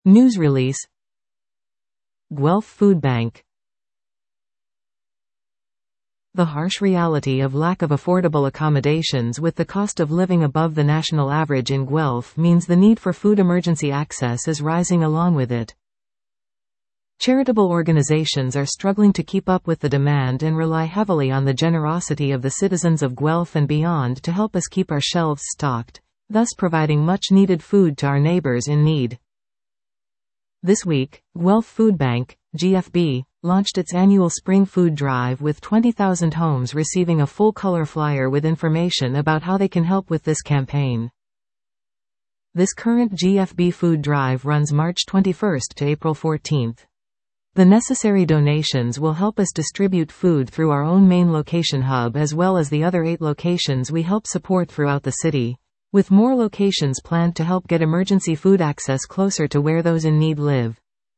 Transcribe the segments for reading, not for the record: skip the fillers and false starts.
News release. Guelph Food Bank. The harsh reality of lack of affordable accommodations with the cost of living above the national average in Guelph means the need for food emergency access is rising along with it. Charitable organizations are struggling to keep up with the demand and rely heavily on the generosity of the citizens of Guelph and beyond to help us keep our shelves stocked, thus providing much-needed food to our neighbors in need. This week, Guelph Food Bank, GFB, launched its annual Spring Food Drive with 20,000 homes receiving a full-color flyer with information about how they can help with this campaign. This current GFB Food Drive runs March 21st to April 14th. The necessary donations will help us distribute food through our own main location hub as well as the other 8 locations we help support throughout the city, with more locations planned to help get emergency food access closer to where those in need live.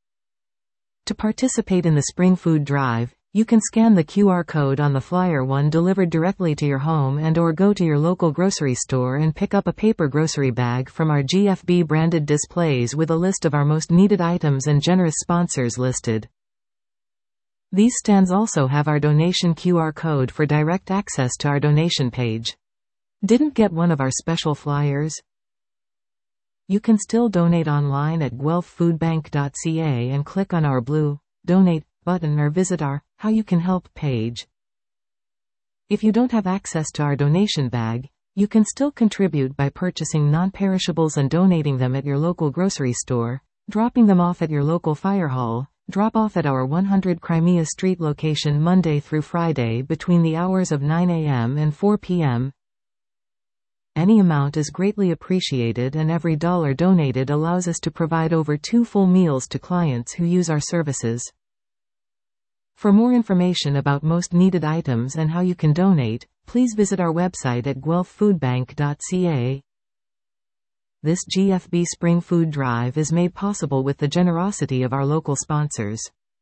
To participate in the Spring Food Drive, you can scan the QR code on the flyer one delivered directly to your home and/or go to your local grocery store and pick up a paper grocery bag from our GFB branded displays with a list of our most needed items and generous sponsors listed. These stands also have our donation QR code for direct access to our donation page. Didn't get one of our special flyers? You can still donate online at guelphfoodbank.ca and click on our blue Donate button or visit our How You Can Help page. If you don't have access to our donation bag, you can still contribute by purchasing non-perishables and donating them at your local grocery store, dropping them off at your local fire hall, drop off at our 100 Crimea Street location Monday through Friday between the hours of 9 a.m. and 4 p.m. Any amount is greatly appreciated and every dollar donated allows us to provide over 2 full meals to clients who use our services. For more information about most needed items and how you can donate, please visit our website at guelphfoodbank.ca. This GFB Spring Food Drive is made possible with the generosity of our local sponsors.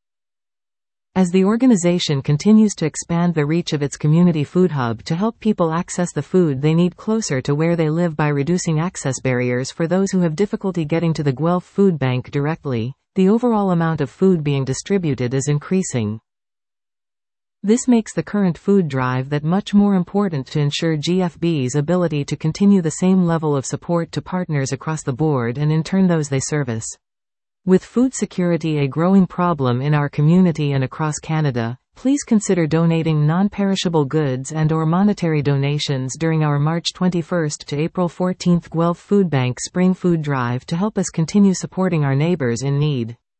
As the organization continues to expand the reach of its community food hub to help people access the food they need closer to where they live by reducing access barriers for those who have difficulty getting to the Guelph Food Bank directly, the overall amount of food being distributed is increasing. This makes the current food drive that much more important to ensure GFB's ability to continue the same level of support to partners across the board and in turn those they service. With food security a growing problem in our community and across Canada, please consider donating non-perishable goods and/or monetary donations during our March 21st to April 14th Guelph Food Bank Spring Food Drive to help us continue supporting our neighbors in need.